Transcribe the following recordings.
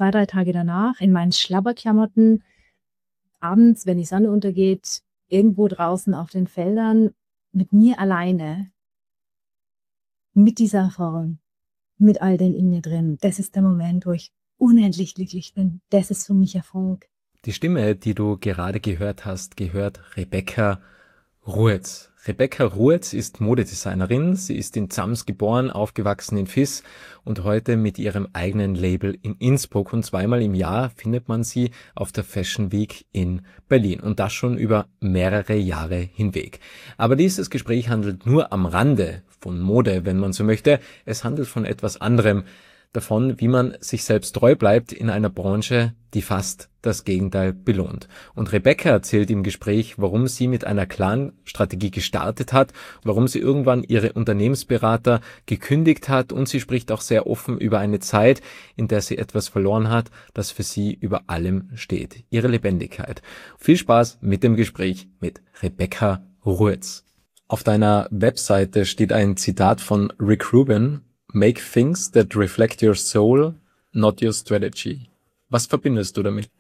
2, 3 Tage danach in meinen Schlabberklamotten abends, wenn die Sonne untergeht, irgendwo draußen auf den Feldern mit mir alleine, mit dieser Erfahrung, mit all den in mir drin. Das ist der Moment, wo ich unendlich glücklich bin. Das ist für mich Erfolg. Die Stimme, die du gerade gehört hast, gehört Rebecca Ruetz. Rebecca Ruetz ist Modedesignerin. Sie ist in Zams geboren, aufgewachsen in Viß und heute mit ihrem eigenen Label in Innsbruck. Und zweimal im Jahr findet man sie auf der Fashion Week in Berlin. Und das schon über mehrere Jahre hinweg. Aber dieses Gespräch handelt nur am Rande von Mode, wenn man so möchte. Es handelt von etwas anderem. Davon, wie man sich selbst treu bleibt in einer Branche, die fast das Gegenteil belohnt. Und Rebecca erzählt im Gespräch, warum sie mit einer klaren Strategie gestartet hat, warum sie irgendwann ihre Unternehmensberater gekündigt hat, und sie spricht auch sehr offen über eine Zeit, in der sie etwas verloren hat, das für sie über allem steht: ihre Lebendigkeit. Viel Spaß mit dem Gespräch mit Rebecca Ruetz. Auf deiner Webseite steht ein Zitat von Rick Rubin: Make things that reflect your soul, not your strategy. Was verbindest du damit?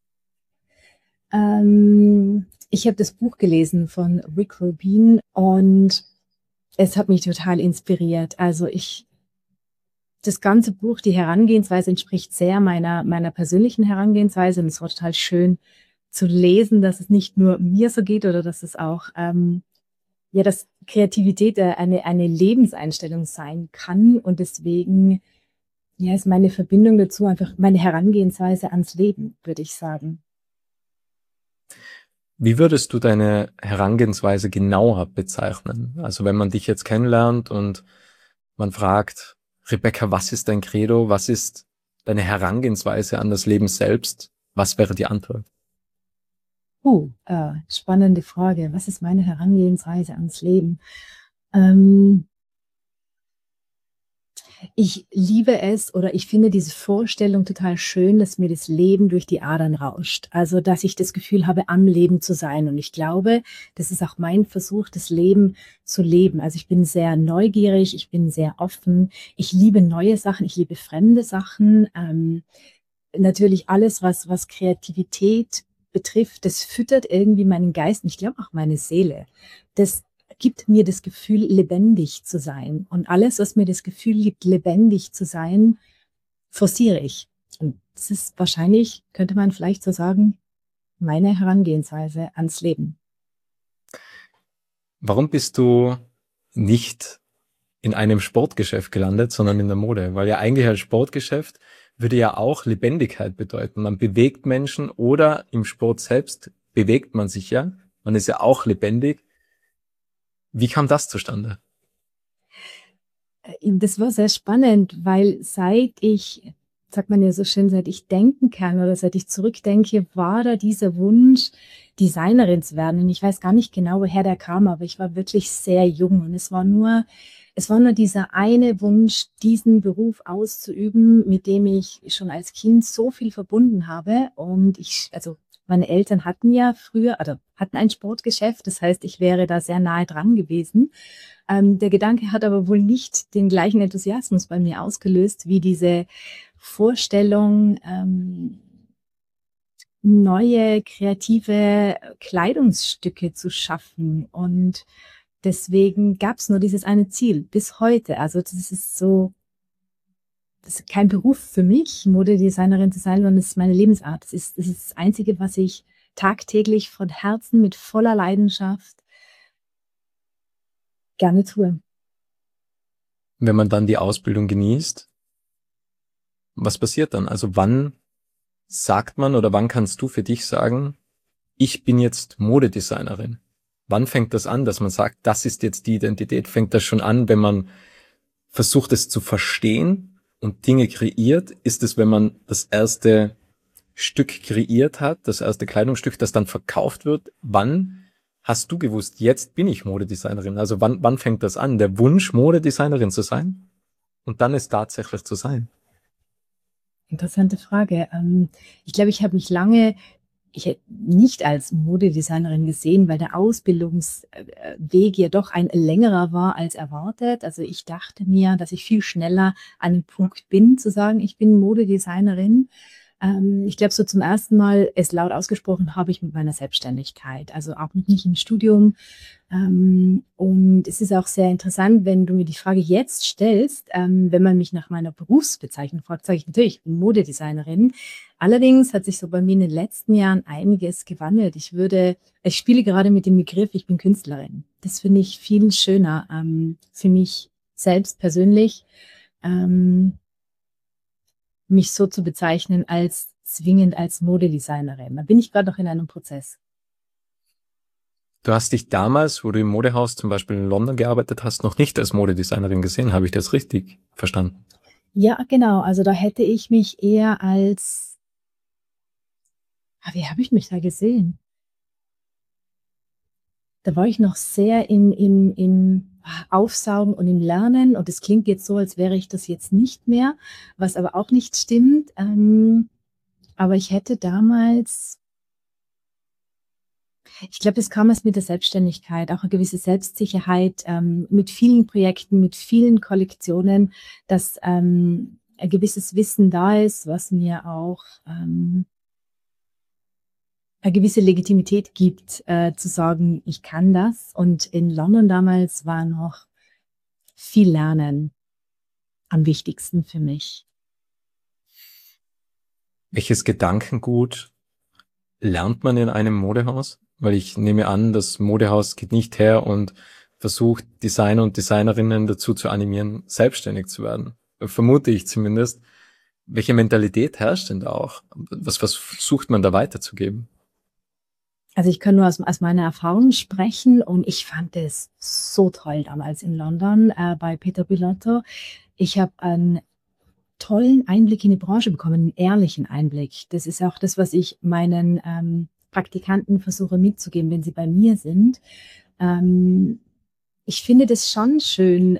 Ich habe das Buch gelesen von Rick Rubin und es hat mich total inspiriert. Also das ganze Buch, die Herangehensweise entspricht sehr meiner persönlichen Herangehensweise, und es war total schön zu lesen, dass es nicht nur mir so geht, oder dass es auch dass Kreativität eine Lebenseinstellung sein kann, und deswegen ist meine Verbindung dazu einfach meine Herangehensweise ans Leben, würde ich sagen. Wie würdest du deine Herangehensweise genauer bezeichnen? Also wenn man dich jetzt kennenlernt und man fragt, Rebecca, was ist dein Credo? Was ist deine Herangehensweise an das Leben selbst? Was wäre die Antwort? Spannende Frage. Was ist meine Herangehensweise ans Leben? Ich liebe es, oder ich finde diese Vorstellung total schön, dass mir das Leben durch die Adern rauscht. Also, dass ich das Gefühl habe, am Leben zu sein. Und ich glaube, das ist auch mein Versuch, das Leben zu leben. Also ich bin sehr neugierig, ich bin sehr offen. Ich liebe neue Sachen, ich liebe fremde Sachen. Natürlich alles, was Kreativität betrifft, das füttert irgendwie meinen Geist und ich glaube auch meine Seele. Das gibt mir das Gefühl, lebendig zu sein. Und alles, was mir das Gefühl gibt, lebendig zu sein, forciere ich. Und das ist wahrscheinlich, könnte man vielleicht so sagen, meine Herangehensweise ans Leben. Warum bist du nicht in einem Sportgeschäft gelandet, sondern in der Mode? Weil ja eigentlich ein Sportgeschäft würde ja auch Lebendigkeit bedeuten. Man bewegt Menschen, oder im Sport selbst bewegt man sich ja. Man ist ja auch lebendig. Wie kam das zustande? Das war sehr spannend, weil sagt man ja so schön, seit ich denken kann oder seit ich zurückdenke, war da dieser Wunsch, Designerin zu werden. Und ich weiß gar nicht genau, woher der kam, aber ich war wirklich sehr jung und es war nur dieser eine Wunsch, diesen Beruf auszuüben, mit dem ich schon als Kind so viel verbunden habe. Und meine Eltern hatten ja früher, hatten ein Sportgeschäft, das heißt, ich wäre da sehr nahe dran gewesen. Der Gedanke hat aber wohl nicht den gleichen Enthusiasmus bei mir ausgelöst, wie diese Vorstellung, neue kreative Kleidungsstücke zu schaffen. Und deswegen gab es nur dieses eine Ziel bis heute. Also das ist kein Beruf für mich, Modedesignerin zu sein, sondern es ist meine Lebensart. Das ist das Einzige, was ich tagtäglich von Herzen mit voller Leidenschaft gerne tue. Wenn man dann die Ausbildung genießt, was passiert dann? Also wann sagt man, oder wann kannst du für dich sagen, ich bin jetzt Modedesignerin? Wann fängt das an, dass man sagt, das ist jetzt die Identität? Fängt das schon an, wenn man versucht, es zu verstehen und Dinge kreiert? Ist es, wenn man das erste Stück kreiert hat, das erste Kleidungsstück, das dann verkauft wird? Wann hast du gewusst, jetzt bin ich Modedesignerin? Also wann fängt das an? Der Wunsch, Modedesignerin zu sein? Und dann es tatsächlich zu sein? Interessante Frage. Ich glaube, ich habe mich lange ich hätte nicht als Modedesignerin gesehen, weil der Ausbildungsweg ja doch ein längerer war als erwartet. Also ich dachte mir, dass ich viel schneller an dem Punkt bin, zu sagen, ich bin Modedesignerin. Ich glaube, so zum ersten Mal es laut ausgesprochen habe ich mit meiner Selbstständigkeit, also auch noch nicht im Studium. Und es ist auch sehr interessant, wenn du mir die Frage jetzt stellst, wenn man mich nach meiner Berufsbezeichnung fragt, sage ich natürlich, ich bin Modedesignerin. Allerdings hat sich so bei mir in den letzten Jahren einiges gewandelt. Ich spiele gerade mit dem Begriff, ich bin Künstlerin. Das finde ich viel schöner, für mich selbst persönlich, ähm, mich so zu bezeichnen als zwingend als Modedesignerin. Da bin ich gerade noch in einem Prozess. Du hast dich damals, wo du im Modehaus zum Beispiel in London gearbeitet hast, noch nicht als Modedesignerin gesehen. Habe ich das richtig verstanden? Ja, genau. Also da hätte ich mich eher als, wie habe ich mich da gesehen? Da war ich noch sehr im Aufsaugen und im Lernen. Und es klingt jetzt so, als wäre ich das jetzt nicht mehr, was aber auch nicht stimmt. Aber ich hätte damals, ich glaube, das kam erst mit der Selbstständigkeit, auch eine gewisse Selbstsicherheit, mit vielen Projekten, mit vielen Kollektionen, dass ein gewisses Wissen da ist, was mir auch eine gewisse Legitimität gibt, zu sagen, ich kann das. Und in London damals war noch viel Lernen am wichtigsten für mich. Welches Gedankengut lernt man in einem Modehaus? Weil ich nehme an, das Modehaus geht nicht her und versucht, Designer und Designerinnen dazu zu animieren, selbstständig zu werden. Vermute ich zumindest. Welche Mentalität herrscht denn da auch? Was versucht man da weiterzugeben? Also ich kann nur aus meiner Erfahrung sprechen und ich fand es so toll damals in London bei Peter Bilotto. Ich habe einen tollen Einblick in die Branche bekommen, einen ehrlichen Einblick. Das ist auch das, was ich meinen Praktikanten versuche mitzugeben, wenn sie bei mir sind. Ich finde das schon schön.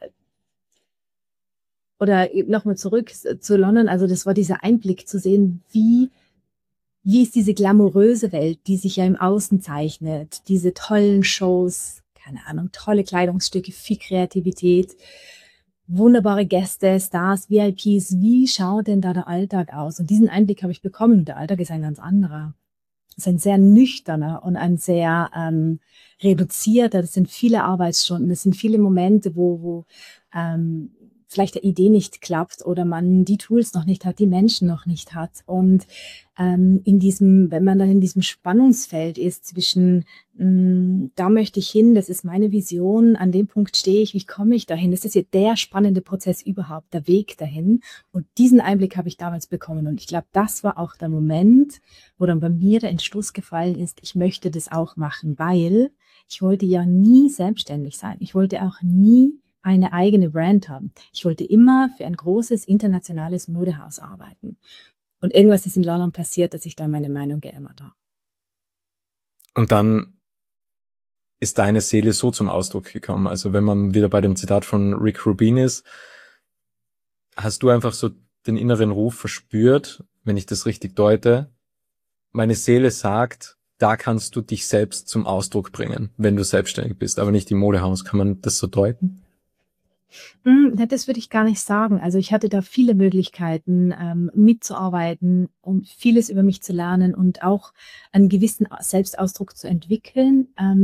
Oder nochmal zurück zu London, also das war dieser Einblick zu sehen, wie ist diese glamouröse Welt, die sich ja im Außen zeichnet, diese tollen Shows, keine Ahnung, tolle Kleidungsstücke, viel Kreativität, wunderbare Gäste, Stars, VIPs, wie schaut denn da der Alltag aus? Und diesen Einblick habe ich bekommen. Der Alltag ist ein ganz anderer. Es ist ein sehr nüchterner und ein sehr reduzierter. Das sind viele Arbeitsstunden, das sind viele Momente, wo vielleicht der Idee nicht klappt oder man die Tools noch nicht hat, die Menschen noch nicht hat. Und wenn man dann in diesem Spannungsfeld ist zwischen, da möchte ich hin, das ist meine Vision, an dem Punkt stehe ich, wie komme ich dahin? Das ist jetzt der spannende Prozess überhaupt, der Weg dahin. Und diesen Einblick habe ich damals bekommen. Und ich glaube, das war auch der Moment, wo dann bei mir der Entschluss gefallen ist, ich möchte das auch machen, weil ich wollte ja nie selbstständig sein. Ich wollte auch nie eine eigene Brand haben. Ich wollte immer für ein großes internationales Modehaus arbeiten. Und irgendwas ist in London passiert, dass ich da meine Meinung geändert habe. Und dann ist deine Seele so zum Ausdruck gekommen. Also wenn man wieder bei dem Zitat von Rick Rubin ist, hast du einfach so den inneren Ruf verspürt, wenn ich das richtig deute. Meine Seele sagt, da kannst du dich selbst zum Ausdruck bringen, wenn du selbstständig bist, aber nicht im Modehaus. Kann man das so deuten? Das würde ich gar nicht sagen. Also ich hatte da viele Möglichkeiten, mitzuarbeiten, um vieles über mich zu lernen und auch einen gewissen Selbstausdruck zu entwickeln.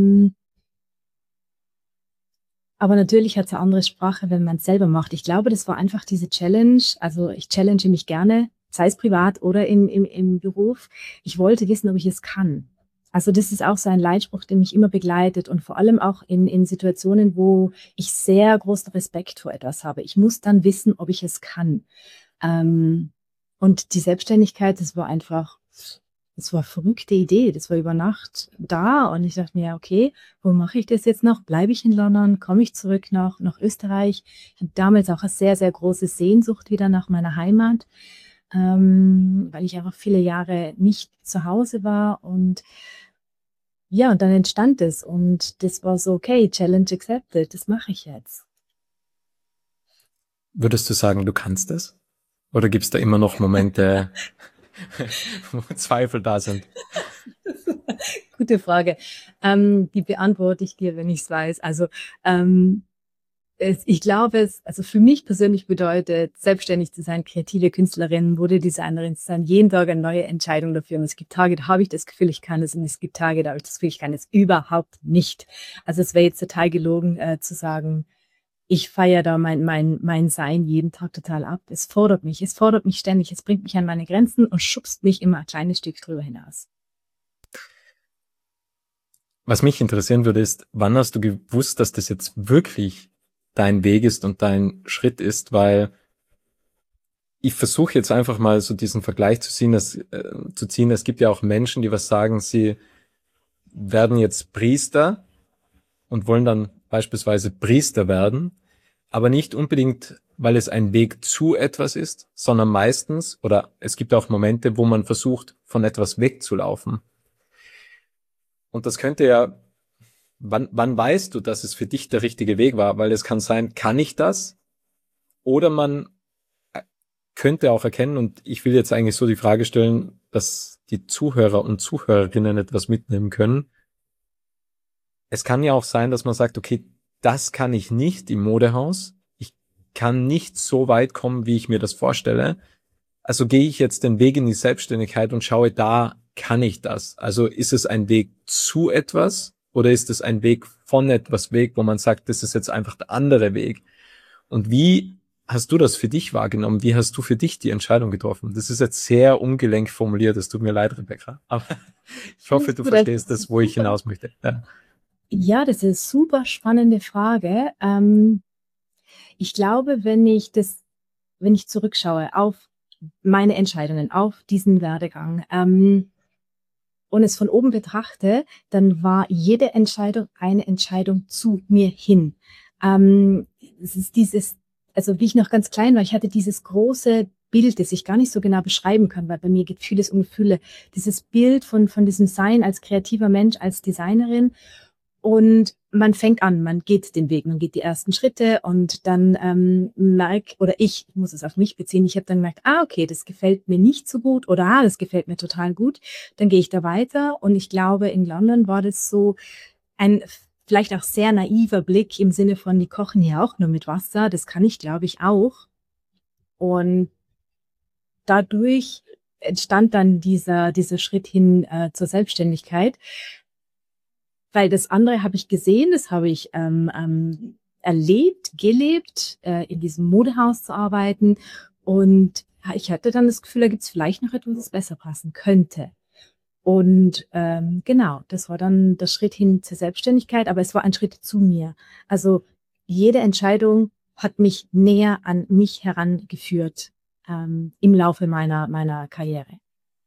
Aber natürlich hat es eine andere Sprache, wenn man es selber macht. Ich glaube, das war einfach diese Challenge. Also ich challenge mich gerne, sei es privat oder im Beruf. Ich wollte wissen, ob ich es kann. Also das ist auch so ein Leitspruch, der mich immer begleitet und vor allem auch in Situationen, wo ich sehr großen Respekt vor etwas habe. Ich muss dann wissen, ob ich es kann. Und die Selbstständigkeit, das war eine verrückte Idee. Das war über Nacht da und ich dachte mir, okay, wo mache ich das jetzt noch? Bleibe ich in London? Komme ich zurück nach Österreich? Ich hatte damals auch eine sehr, sehr große Sehnsucht wieder nach meiner Heimat, weil ich einfach viele Jahre nicht zu Hause war und ja, und dann entstand es und das war so, okay, Challenge accepted, das mache ich jetzt. Würdest du sagen, du kannst es? Oder gibt es da immer noch Momente? wo Zweifel da sind? Gute Frage. Die beantworte ich dir, wenn ich es weiß. Also ähm, ich glaube, also für mich persönlich bedeutet, selbstständig zu sein, kreative Künstlerin, Modedesignerin zu sein, jeden Tag eine neue Entscheidung dafür. Und es gibt Tage, da habe ich das Gefühl, ich kann es, und es gibt Tage, da habe ich das Gefühl, ich kann es überhaupt nicht. Also es wäre jetzt total gelogen, zu sagen, ich feiere da mein Sein jeden Tag total ab. Es fordert mich ständig, es bringt mich an meine Grenzen und schubst mich immer ein kleines Stück drüber hinaus. Was mich interessieren würde, ist, wann hast du gewusst, dass das jetzt wirklich dein Weg ist und dein Schritt ist? Weil ich versuche jetzt einfach mal so diesen Vergleich zu ziehen. Es gibt ja auch Menschen, die was sagen, sie werden jetzt Priester und wollen dann beispielsweise Priester werden, aber nicht unbedingt, weil es ein Weg zu etwas ist, sondern meistens, oder es gibt auch Momente, wo man versucht, von etwas wegzulaufen. Und das könnte ja, wann weißt du, dass es für dich der richtige Weg war? Weil es kann sein, kann ich das? Oder man könnte auch erkennen, und ich will jetzt eigentlich so die Frage stellen, dass die Zuhörer und Zuhörerinnen etwas mitnehmen können. Es kann ja auch sein, dass man sagt, okay, das kann ich nicht im Modehaus. Ich kann nicht so weit kommen, wie ich mir das vorstelle. Also gehe ich jetzt den Weg in die Selbstständigkeit und schaue, da kann ich das. Also ist es ein Weg zu etwas oder ist es ein Weg von etwas weg, wo man sagt, das ist jetzt einfach der andere Weg? Und wie hast du das für dich wahrgenommen? Wie hast du für dich die Entscheidung getroffen? Das ist jetzt sehr ungelenk formuliert, es tut mir leid, Rebecca. Aber ich hoffe, Alles du gut, das verstehst das, ist wo ich super. hinaus möchte. Ja. Ja, das ist eine super spannende Frage. Ich glaube, wenn ich zurückschaue auf meine Entscheidungen, auf diesen Werdegang, und es von oben betrachte, dann war jede Entscheidung eine Entscheidung zu mir hin. Es ist also wie ich noch ganz klein war, ich hatte dieses große Bild, das ich gar nicht so genau beschreiben kann, weil bei mir geht vieles um Gefühle. Dieses Bild von diesem Sein als kreativer Mensch, als Designerin. Und man fängt an, man geht den Weg, man geht die ersten Schritte und dann oder ich muss es auf mich beziehen, ich habe dann gemerkt, okay, das gefällt mir nicht so gut oder das gefällt mir total gut. Dann gehe ich da weiter und ich glaube, in London war das so ein vielleicht auch sehr naiver Blick im Sinne von, die kochen hier auch nur mit Wasser, das kann ich, glaube ich, auch. Und dadurch entstand dann dieser Schritt hin zur Selbstständigkeit. Weil das andere habe ich gesehen, das habe ich erlebt, gelebt, in diesem Modehaus zu arbeiten. Und ja, ich hatte dann das Gefühl, da gibt es vielleicht noch etwas, das besser passen könnte. Und genau, das war dann der Schritt hin zur Selbstständigkeit, aber es war ein Schritt zu mir. Also jede Entscheidung hat mich näher an mich herangeführt im Laufe meiner Karriere.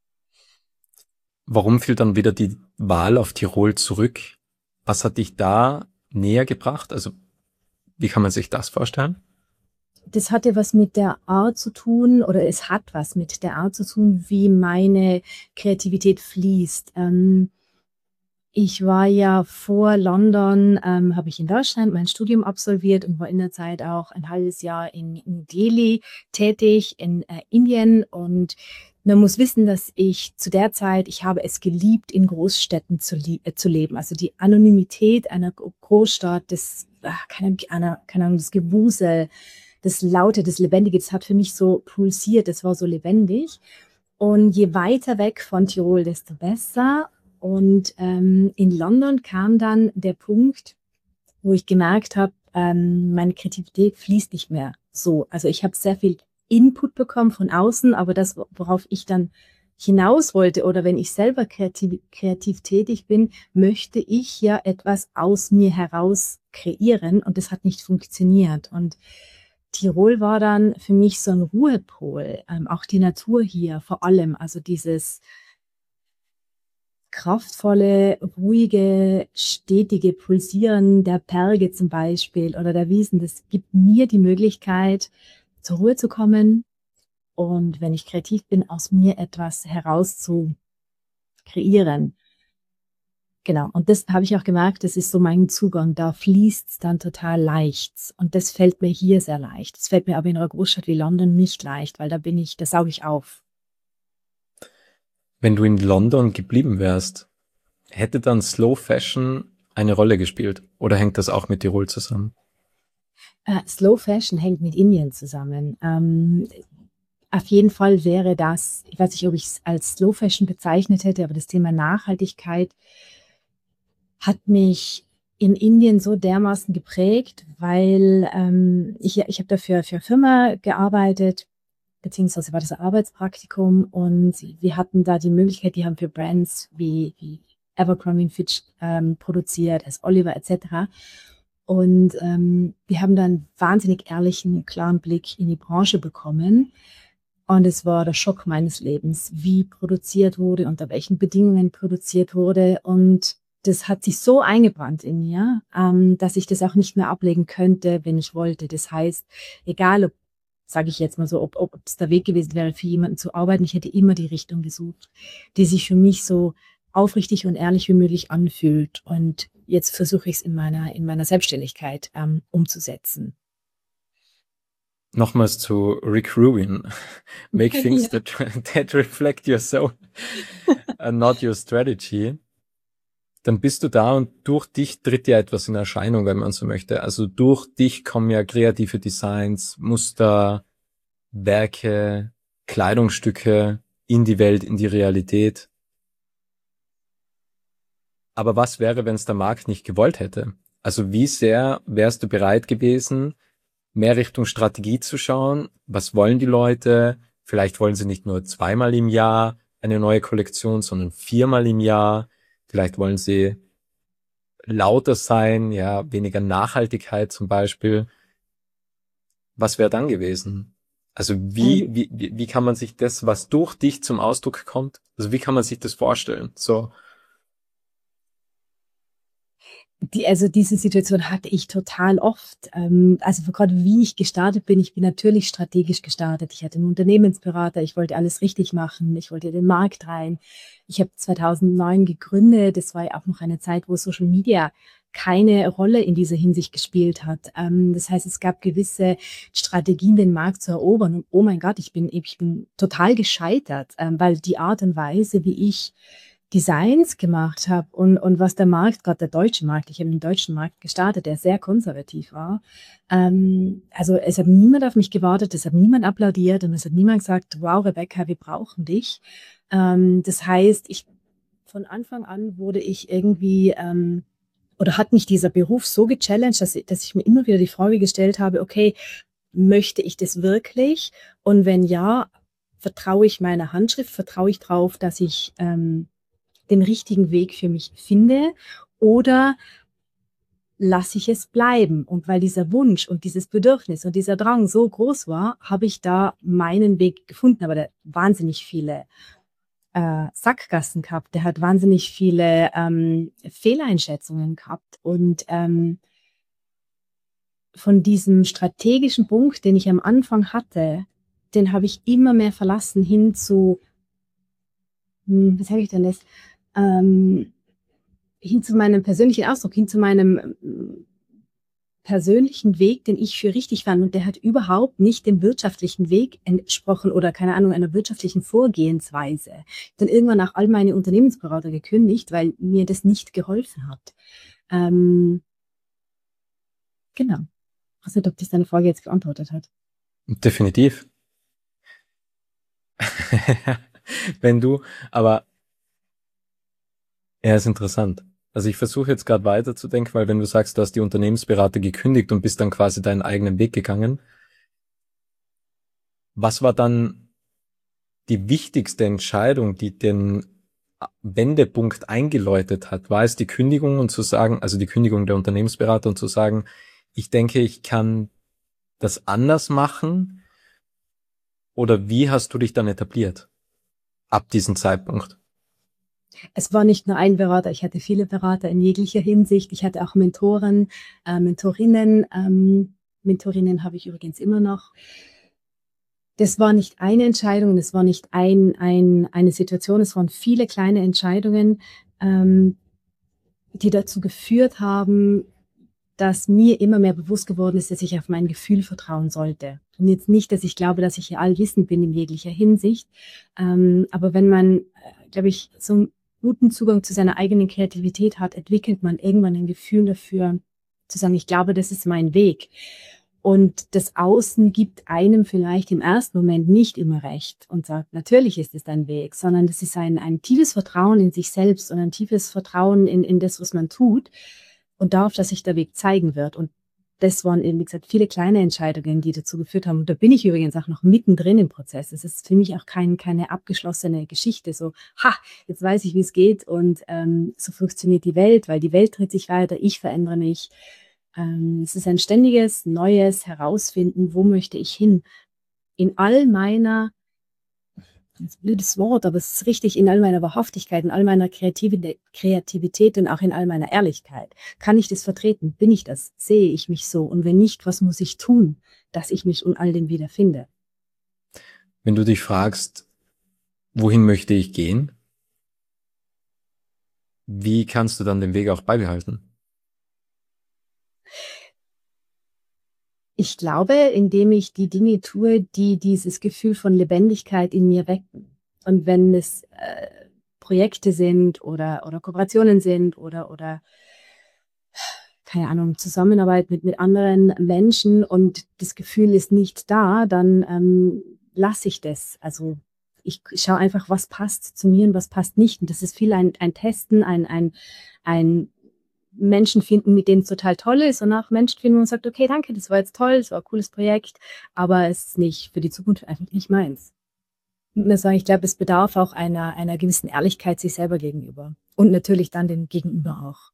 Warum fiel dann wieder die Wahl auf Tirol zurück? Was hat dich da näher gebracht? Also wie kann man sich das vorstellen? Das hatte was mit der Art zu tun, oder es hat was mit der Art zu tun, wie meine Kreativität fließt. Ich war ja vor London, habe ich in Deutschland mein Studium absolviert und war in der Zeit auch ein halbes Jahr in Delhi tätig, in Indien. Und man muss wissen, dass ich zu der Zeit, ich habe es geliebt, in Großstädten zu leben. Also die Anonymität einer Großstadt, keine Ahnung, das Gewusel, das Laute, das Lebendige, das hat für mich so pulsiert, das war so lebendig. Und je weiter weg von Tirol, desto besser. Und in London kam dann der Punkt, wo ich gemerkt habe, meine Kreativität fließt nicht mehr so. Also ich habe sehr viel Input bekommen von außen, aber das, worauf ich dann hinaus wollte oder wenn ich selber kreativ tätig bin, möchte ich ja etwas aus mir heraus kreieren und das hat nicht funktioniert. Und Tirol war dann für mich so ein Ruhepol, auch die Natur hier vor allem, also dieses kraftvolle, ruhige, stetige Pulsieren der Berge zum Beispiel oder der Wiesen, das gibt mir die Möglichkeit, zur Ruhe zu kommen und wenn ich kreativ bin, aus mir etwas heraus zu kreieren. Genau, und das habe ich auch gemerkt, das ist so mein Zugang, da fließt es dann total leicht und das fällt mir hier sehr leicht. Das fällt mir aber in einer Großstadt wie London nicht leicht, weil da sauge ich auf. Wenn du in London geblieben wärst, hätte dann Slow Fashion eine Rolle gespielt? Oder hängt das auch mit Tirol zusammen? Slow Fashion hängt mit Indien zusammen. Auf jeden Fall wäre das, ich weiß nicht, ob ich es als Slow Fashion bezeichnet hätte, aber das Thema Nachhaltigkeit hat mich in Indien so dermaßen geprägt, weil ich habe dafür für eine Firma gearbeitet, beziehungsweise war das ein Arbeitspraktikum und wir hatten da die Möglichkeit, die haben für Brands wie Abercrombie Fitch produziert, als Oliver etc. Und wir haben dann wahnsinnig ehrlichen, klaren Blick in die Branche bekommen. Und es war der Schock meines Lebens, wie produziert wurde, unter welchen Bedingungen produziert wurde. Und das hat sich so eingebrannt in mir, dass ich das auch nicht mehr ablegen könnte, wenn ich wollte. Das heißt, egal ob, sage ich jetzt mal so, ob es der Weg gewesen wäre, für jemanden zu arbeiten, ich hätte immer die Richtung gesucht, die sich für mich so aufrichtig und ehrlich wie möglich anfühlt. Und jetzt versuche ich es in meiner Selbstständigkeit umzusetzen. Nochmals zu Rick Rubin. Make things Ja. that reflect your soul and not your strategy. Dann bist du da und durch dich tritt ja etwas in Erscheinung, wenn man so möchte. Also durch dich kommen ja kreative Designs, Muster, Werke, Kleidungsstücke in die Welt, in die Realität. Aber was wäre, wenn es der Markt nicht gewollt hätte? Also wie sehr wärst du bereit gewesen, mehr Richtung Strategie zu schauen? Was wollen die Leute? Vielleicht wollen sie nicht nur zweimal im Jahr eine neue Kollektion, sondern viermal im Jahr. Vielleicht wollen sie lauter sein, ja, weniger Nachhaltigkeit zum Beispiel. Was wäre dann gewesen? Also Ähm, wie kann man sich das, was durch dich zum Ausdruck kommt, also wie kann man sich das vorstellen? So, Also diese Situation hatte ich total oft. Also gerade wie ich gestartet bin, ich bin natürlich strategisch gestartet. Ich hatte einen Unternehmensberater, ich wollte alles richtig machen, ich wollte in den Markt rein. Ich habe 2009 gegründet, das war ja auch noch eine Zeit, wo Social Media keine Rolle in dieser Hinsicht gespielt hat. Das heißt, es gab gewisse Strategien, den Markt zu erobern. Und oh mein Gott, ich bin total gescheitert, weil die Art und Weise, wie ich Designs gemacht habe und was der Markt, gerade der deutsche Markt, ich habe den deutschen Markt gestartet, der sehr konservativ war. Also es hat niemand auf mich gewartet, es hat niemand applaudiert und es hat niemand gesagt, wow, Rebecca, wir brauchen dich. Das heißt, von Anfang an wurde ich irgendwie, oder hat mich dieser Beruf so gechallenged, dass ich mir immer wieder die Frage gestellt habe, okay, möchte ich das wirklich? Und wenn ja, vertraue ich meiner Handschrift, vertraue ich darauf, dass ich den richtigen Weg für mich finde oder lasse ich es bleiben? Und weil dieser Wunsch und dieses Bedürfnis und dieser Drang so groß war, habe ich da meinen Weg gefunden. Aber der hat wahnsinnig viele Sackgassen gehabt. Der hat wahnsinnig viele Fehleinschätzungen gehabt. Und von diesem strategischen Punkt, den ich am Anfang hatte, den habe ich immer mehr verlassen hin zu, wie sage ich denn das? Ähm, hin zu meinem persönlichen Ausdruck, hin zu meinem persönlichen Weg, den ich für richtig fand. Und der hat überhaupt nicht dem wirtschaftlichen Weg entsprochen oder keine Ahnung, einer wirtschaftlichen Vorgehensweise. Dann irgendwann auch all meine Unternehmensberater gekündigt, weil mir das nicht geholfen hat. Ähm, genau. Ich weiß nicht, ob das deine Frage jetzt beantwortet hat. definitiv. Wenn du, aber ja, ist interessant. Also ich versuche jetzt gerade weiterzudenken, weil wenn du sagst, du hast die Unternehmensberater gekündigt und bist dann quasi deinen eigenen Weg gegangen, was war dann die wichtigste Entscheidung, die den Wendepunkt eingeläutet hat? War es die Kündigung und zu sagen, also die Kündigung der Unternehmensberater und zu sagen, ich denke, ich kann das anders machen? Oder wie hast du dich dann etabliert ab diesem Zeitpunkt? Es war nicht nur ein Berater, ich hatte viele Berater in jeglicher Hinsicht. Ich hatte auch Mentoren, Mentorinnen. Mentorinnen habe ich übrigens immer noch. Das war nicht eine Entscheidung, das war nicht eine Situation, es waren viele kleine Entscheidungen, die dazu geführt haben, dass mir immer mehr bewusst geworden ist, dass ich auf mein Gefühl vertrauen sollte. Und jetzt nicht, dass ich glaube, dass ich hier allwissend bin in jeglicher Hinsicht. Aber wenn man, glaube ich, so einen guten Zugang zu seiner eigenen Kreativität hat, entwickelt man irgendwann ein Gefühl dafür, zu sagen, ich glaube, das ist mein Weg. Und das Außen gibt einem vielleicht im ersten Moment nicht immer recht und sagt, natürlich ist es dein Weg, sondern das ist ein tiefes Vertrauen in sich selbst und ein tiefes Vertrauen in das, was man tut und darauf, dass sich der Weg zeigen wird. Und das waren eben, wie gesagt, viele kleine Entscheidungen, die dazu geführt haben. Und da bin ich übrigens auch noch mittendrin im Prozess. Es ist für mich auch keine abgeschlossene Geschichte. So, jetzt weiß ich, wie es geht und so funktioniert die Welt, weil die Welt dreht sich weiter, ich verändere mich. Es ist ein ständiges, neues Herausfinden, wo möchte ich hin? In all meiner, das ist ein blödes Wort, aber es ist richtig, in all meiner Wahrhaftigkeit, in all meiner Kreativität und auch in all meiner Ehrlichkeit. Kann ich das vertreten? Bin ich das? Sehe ich mich so? Und wenn nicht, was muss ich tun, dass ich mich in all dem wiederfinde? Wenn du dich fragst, wohin möchte ich gehen, wie kannst du dann den Weg auch beibehalten? Ich glaube, indem ich die Dinge tue, die dieses Gefühl von Lebendigkeit in mir wecken. Und wenn es Projekte sind oder Kooperationen sind oder keine Ahnung, Zusammenarbeit mit anderen Menschen und das Gefühl ist nicht da, dann lasse ich das. Also ich schaue einfach, was passt zu mir und was passt nicht. Und das ist viel ein Testen, ein Menschen finden, mit denen es total toll ist und auch Menschen finden, wo man sagt, okay, danke, das war jetzt toll, das war ein cooles Projekt, aber es ist nicht für die Zukunft einfach nicht meins. Und mir sagen, ich glaube, es bedarf auch einer gewissen Ehrlichkeit sich selber gegenüber und natürlich dann dem Gegenüber auch.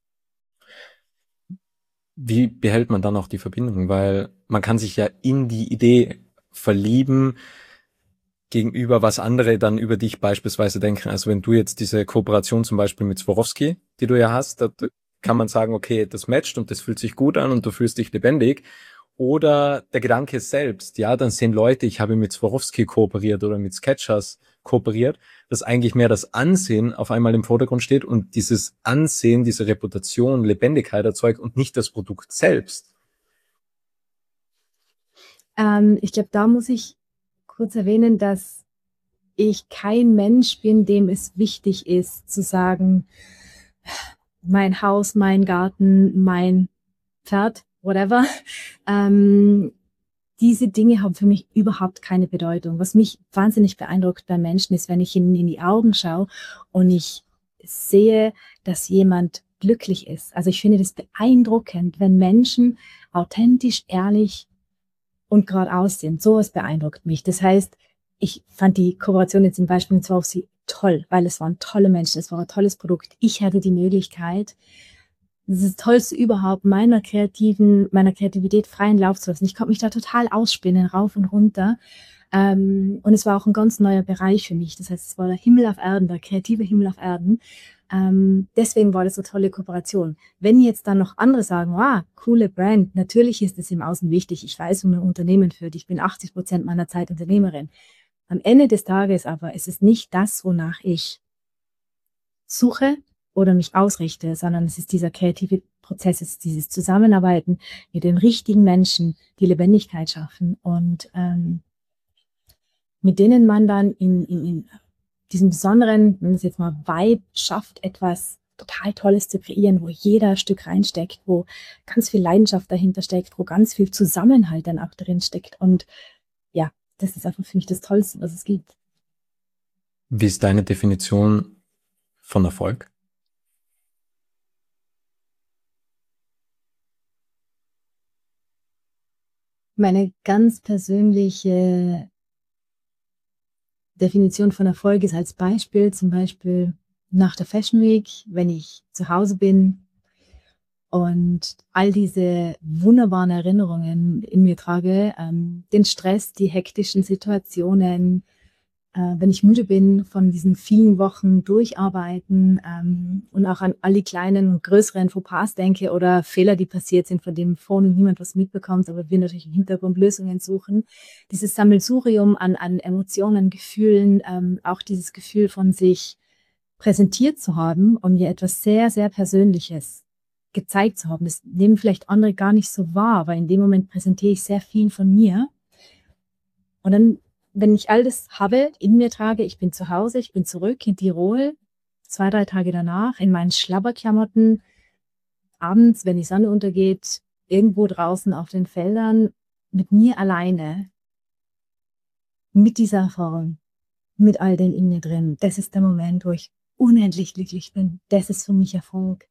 Wie behält man dann auch die Verbindung? Weil man kann sich ja in die Idee verlieben, gegenüber was andere dann über dich beispielsweise denken. Also wenn du jetzt diese Kooperation zum Beispiel mit Swarovski, die du ja hast, da kann man sagen, okay, das matcht und das fühlt sich gut an und du fühlst dich lebendig. Oder der Gedanke selbst, ja, dann sehen Leute, ich habe mit Swarovski kooperiert oder mit Skechers kooperiert, dass eigentlich mehr das Ansehen auf einmal im Vordergrund steht und dieses Ansehen, diese Reputation, Lebendigkeit erzeugt und nicht das Produkt selbst. Ich glaube, da muss ich kurz erwähnen, dass ich kein Mensch bin, dem es wichtig ist, zu sagen, mein Haus, mein Garten, mein Pferd, whatever. Diese Dinge haben für mich überhaupt keine Bedeutung. Was mich wahnsinnig beeindruckt bei Menschen ist, wenn ich ihnen in die Augen schaue und ich sehe, dass jemand glücklich ist. Also ich finde das beeindruckend, wenn Menschen authentisch, ehrlich und geradeaus sind. Sowas beeindruckt mich. Das heißt, ich fand die Kooperation jetzt im Beispiel mit Swarovski toll, weil es waren tolle Menschen, es war ein tolles Produkt. Ich hatte die Möglichkeit, das ist das Tollste überhaupt, meiner Kreativität freien Lauf zu lassen. Ich konnte mich da total ausspinnen, rauf und runter. Und es war auch ein ganz neuer Bereich für mich. Das heißt, es war der Himmel auf Erden, der kreative Himmel auf Erden. Deswegen war das so tolle Kooperation. Wenn jetzt dann noch andere sagen, coole Brand, natürlich ist es im Außen wichtig. Ich weiß, wie man ein Unternehmen führt. Ich bin 80% meiner Zeit Unternehmerin. Am Ende des Tages aber ist es nicht das, wonach ich suche oder mich ausrichte, sondern es ist dieser kreative Prozess, es ist dieses Zusammenarbeiten mit den richtigen Menschen, die Lebendigkeit schaffen und mit denen man dann in diesem besonderen, wenn man es jetzt mal Vibe schafft, etwas total Tolles zu kreieren, wo jeder ein Stück reinsteckt, wo ganz viel Leidenschaft dahinter steckt, wo ganz viel Zusammenhalt dann auch drin steckt. Und ja, das ist einfach für mich das Tollste, was es gibt. Wie ist deine Definition von Erfolg? Meine ganz persönliche Definition von Erfolg ist als Beispiel, zum Beispiel nach der Fashion Week, wenn ich zu Hause bin und all diese wunderbaren Erinnerungen in mir trage, den Stress, die hektischen Situationen, wenn ich müde bin von diesen vielen Wochen durcharbeiten und auch an all die kleinen und größeren Fauxpas denke oder Fehler, die passiert sind, von denen vorne niemand was mitbekommt, aber wir natürlich im Hintergrund Lösungen suchen. Dieses Sammelsurium an Emotionen, Gefühlen, auch dieses Gefühl von sich präsentiert zu haben und mir etwas sehr, sehr Persönliches gezeigt zu haben. Das nehmen vielleicht andere gar nicht so wahr, aber in dem Moment präsentiere ich sehr viel von mir. Und dann, wenn ich all das habe, in mir trage, ich bin zu Hause, ich bin zurück in Tirol, 2, 3 Tage danach, in meinen Schlabberklamotten, abends, wenn die Sonne untergeht, irgendwo draußen auf den Feldern, mit mir alleine, mit dieser Erfahrung, mit all dem in mir drin. Das ist der Moment, wo ich unendlich glücklich bin. Das ist für mich Erfolg.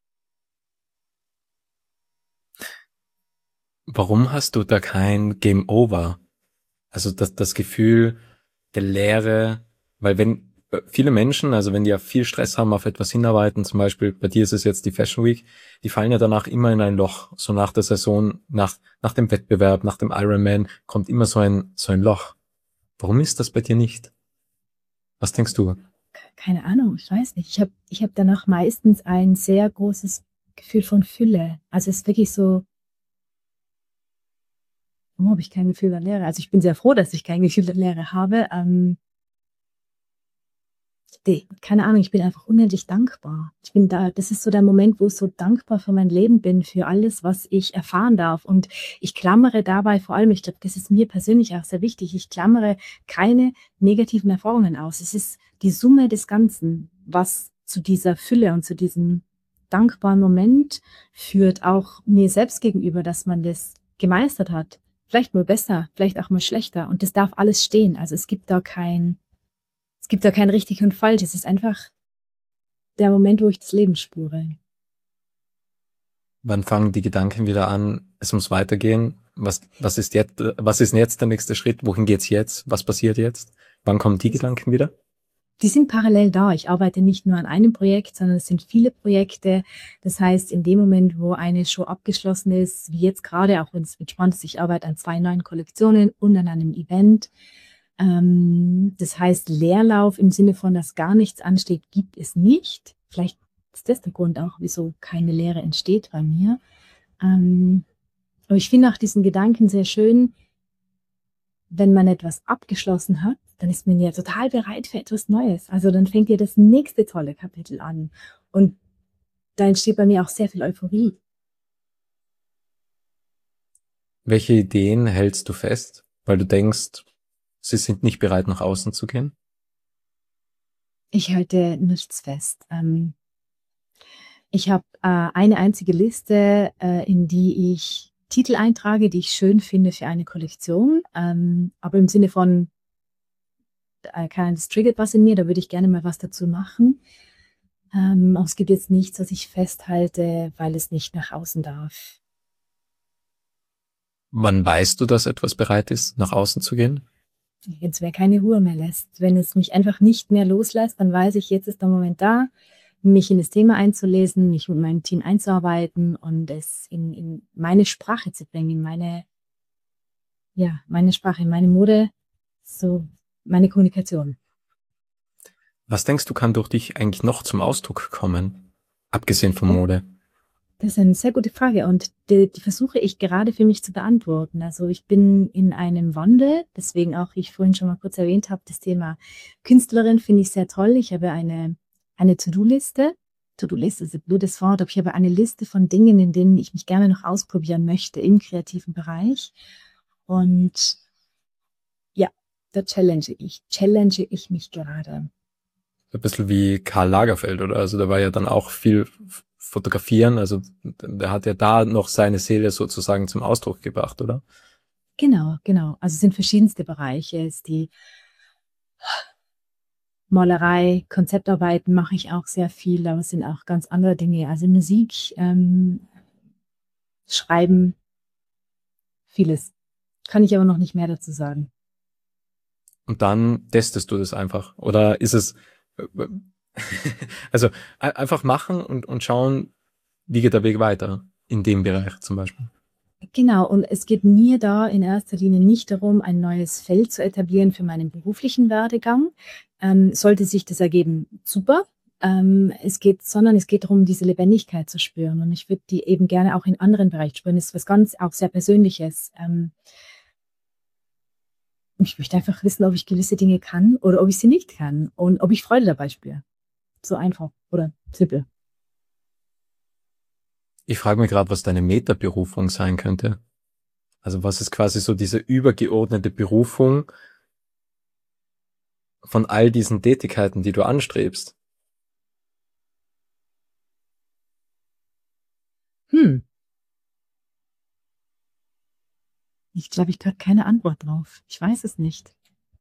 Warum hast du da kein Game Over? Also das Gefühl der Leere, weil wenn viele Menschen, also wenn die ja viel Stress haben, auf etwas hinarbeiten, zum Beispiel bei dir ist es jetzt die Fashion Week, die fallen ja danach immer in ein Loch. So nach der Saison, nach dem Wettbewerb, nach dem Ironman kommt immer so ein Loch. Warum ist das bei dir nicht? Was denkst du? Keine Ahnung, ich weiß nicht. Ich hab danach meistens ein sehr großes Gefühl von Fülle. Also es ist wirklich so, warum habe ich kein Gefühl der Leere? Also ich bin sehr froh, dass ich kein Gefühl der Leere habe. Keine Ahnung, ich bin einfach unendlich dankbar. Ich bin da, das ist so der Moment, wo ich so dankbar für mein Leben bin, für alles, was ich erfahren darf. Und ich klammere dabei vor allem, ich glaube, das ist mir persönlich auch sehr wichtig, ich klammere keine negativen Erfahrungen aus. Es ist die Summe des Ganzen, was zu dieser Fülle und zu diesem dankbaren Moment führt, auch mir selbst gegenüber, dass man das gemeistert hat. Vielleicht mal besser, vielleicht auch mal schlechter. Und das darf alles stehen. Also es gibt da kein richtig und falsch. Es ist einfach der Moment, wo ich das Leben spüre. Wann fangen die Gedanken wieder an, es muss weitergehen? Was ist jetzt der nächste Schritt? Wohin geht's jetzt? Was passiert jetzt? Wann kommen die Gedanken wieder? Die sind parallel da. Ich arbeite nicht nur an einem Projekt, sondern es sind viele Projekte. Das heißt, in dem Moment, wo eine Show abgeschlossen ist, wie jetzt gerade, auch wenn es spannend ist, ich arbeite an 2 neuen Kollektionen und an einem Event. Das heißt, Leerlauf im Sinne von, dass gar nichts ansteht, gibt es nicht. Vielleicht ist das der Grund auch, wieso keine Leere entsteht bei mir. Aber ich finde auch diesen Gedanken sehr schön, wenn man etwas abgeschlossen hat, dann ist man ja total bereit für etwas Neues. Also dann fängt ja das nächste tolle Kapitel an. Und da entsteht bei mir auch sehr viel Euphorie. Welche Ideen hältst du fest, weil du denkst, sie sind nicht bereit, nach außen zu gehen? Ich halte nichts fest. Ich habe eine einzige Liste, in die ich Titel eintrage, die ich schön finde für eine Kollektion. Aber im Sinne von, das triggert was in mir, da würde ich gerne mal was dazu machen. Aber es gibt jetzt nichts, was ich festhalte, weil es nicht nach außen darf. Wann weißt du, dass etwas bereit ist, nach außen zu gehen? Jetzt wer keine Ruhe mehr lässt. Wenn es mich einfach nicht mehr loslässt, dann weiß ich, jetzt ist der Moment da, mich in das Thema einzulesen, mich mit meinem Team einzuarbeiten und es in meine Sprache zu bringen, in meine Sprache, in meine Mode, so meine Kommunikation. Was denkst du, kann durch dich eigentlich noch zum Ausdruck kommen, abgesehen von Mode? Das ist eine sehr gute Frage und die versuche ich gerade für mich zu beantworten. Also ich bin in einem Wandel, deswegen auch, wie ich vorhin schon mal kurz erwähnt habe, das Thema Künstlerin finde ich sehr toll. Ich habe eine To-Do-Liste. To-Do-Liste ist ein blödes Wort, aber ich habe eine Liste von Dingen, in denen ich mich gerne noch ausprobieren möchte im kreativen Bereich. Und ja, da challenge ich mich gerade. Ein bisschen wie Karl Lagerfeld, oder? Also da war ja dann auch viel Fotografieren, also der hat ja da noch seine Seele sozusagen zum Ausdruck gebracht, oder? Genau, genau. Also es sind verschiedenste Bereiche. Es ist die Malerei, Konzeptarbeiten mache ich auch sehr viel, aber es sind auch ganz andere Dinge. Also Musik, Schreiben, vieles. Kann ich aber noch nicht mehr dazu sagen. Und dann testest du das einfach. Oder ist es, also einfach machen und schauen, wie geht der Weg weiter in dem Bereich zum Beispiel. Genau, und es geht mir da in erster Linie nicht darum, ein neues Feld zu etablieren für meinen beruflichen Werdegang. Sollte sich das ergeben, super. Sondern es geht darum, diese Lebendigkeit zu spüren. Und ich würde die eben gerne auch in anderen Bereichen spüren. Das ist was ganz auch sehr Persönliches. Ich möchte einfach wissen, ob ich gewisse Dinge kann oder ob ich sie nicht kann und ob ich Freude dabei spüre. So einfach oder simpel. Ich frage mich gerade, was deine Metaberufung sein könnte. Also was ist quasi so diese übergeordnete Berufung von all diesen Tätigkeiten, die du anstrebst? Hm, ich glaube, ich habe keine Antwort drauf. Ich weiß es nicht.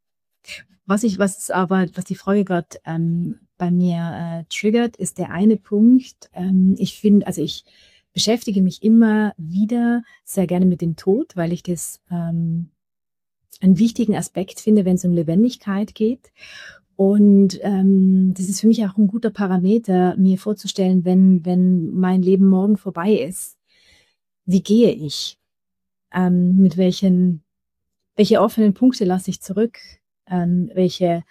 Was die Frage gerade bei mir triggert, ist der eine Punkt. Ich finde, also ich beschäftige mich immer wieder sehr gerne mit dem Tod, weil ich das einen wichtigen Aspekt finde, wenn es um Lebendigkeit geht. Und das ist für mich auch ein guter Parameter, mir vorzustellen, wenn mein Leben morgen vorbei ist, wie gehe ich? Mit welche offenen Punkte lasse ich zurück? Welche